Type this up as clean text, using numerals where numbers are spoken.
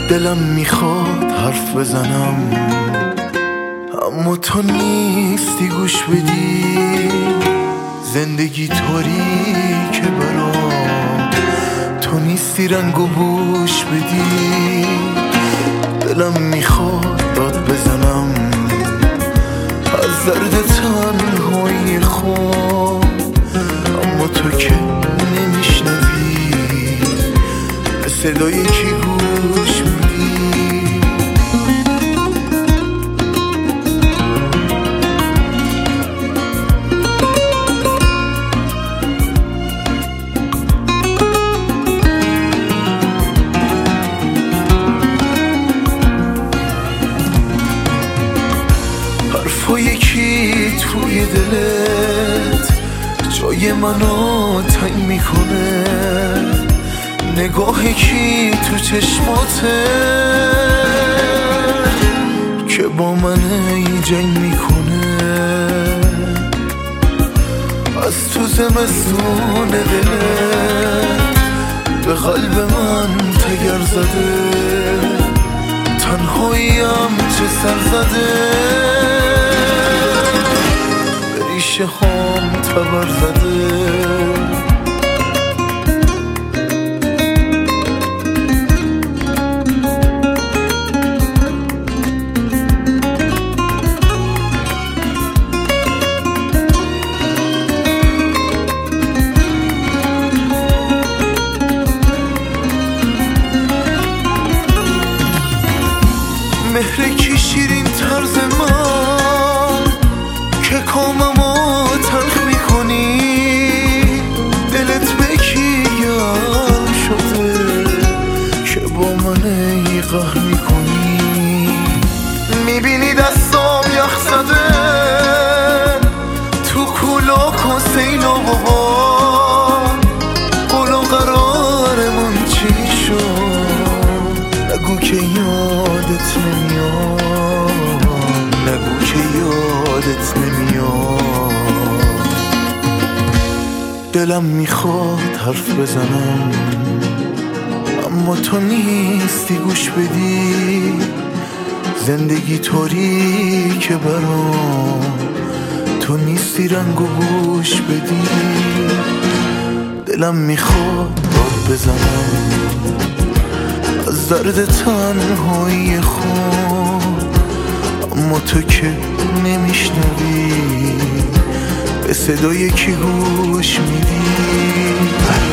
دلم میخواد حرف بزنم اما تو نیستی گوش بدی. زندگی طوری که برام تو نیستی رنگ و بوش بدی. دلم میخواد داد بزنم از درد تنهایی خود، اما تو که نمیشنوی به صدای کی گوش میدی. حرفای کی توی دلت جای منو تنگ میکنه، نگاه کی تو چشماته که با من جنگ میکنه. از تو زمستون دلت به قلب من تگر زده، تنهاییم چه سر زده، به ریشه هم تبر زده. مهر کی شیرین طرز من که کاممو تلخ میکنی. دلت به کی گرم شده که با من ای قهر میکنی. میبینی دستام یخ زده تو کولاک و سیلاب و باد. قول و قرارمون چی شد نگو که یادت نمیاد، نگو که یادت نمیاد. دلم میخواد حرف بزنم اما تو نیستی گوش بدی. زندگی طوری که برام تو نیستی رنگ و بوش بدی. دلم میخواد داد بزنم از درد تنهایی خود، اما تو که نمیشنوی به صدای کی گوش میدی.